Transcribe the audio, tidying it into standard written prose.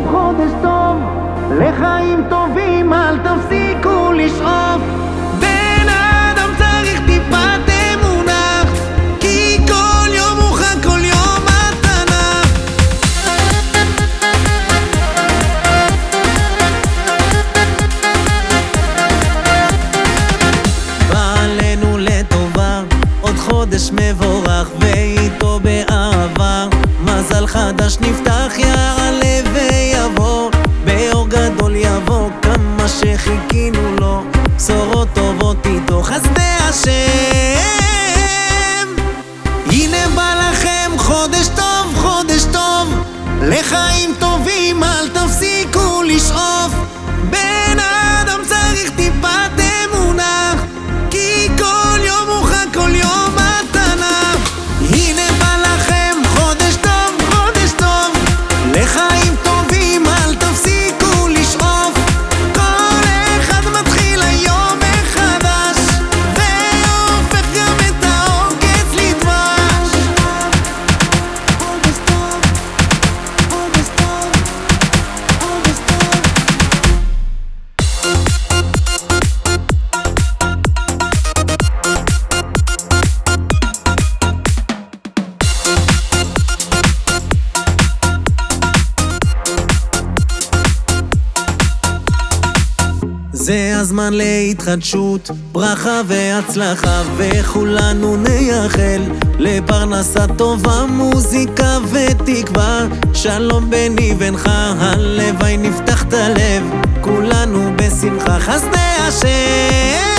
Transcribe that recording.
חודש טוב, לחיים טובים, אל תפסיקו לשאוף. בן אדם צריך טיפת אמונה, כי כל יום הוא חג, כל יום מתנה. בא עלינו לטובה עוד חודש מבורך, ואיתו באהבה מזל חדש נפתח, יעלה ויבוא, באור גדול יבוא, כמה שחיכינו לו, בשורות טובות איתו, חסדי השם. הנה בא לכם חודש טוב, חודש טוב, לחיים טובים, אל תפסיקו לשאוף. בן אדם צריך טיפת אמונה, כי כל יום הוא חג, כל יום מתנה. הנה בא לכם חודש טוב, חודש טוב, לחיים טובים, אל תפסיקו לשאוף. כל אחד מתחיל היום מחדש, והופך גם את העוקץ לדבש. חודש טוב, חודש טוב, חודש טוב. זה הזמן להתחדשות, ברכה והצלחה, וכולנו נייחל לפרנסה טובה, מוזיקה ותקווה. שלום ביני בינך, הלוואי נפתח את הלב, כולנו בשמחה, חסדי השם.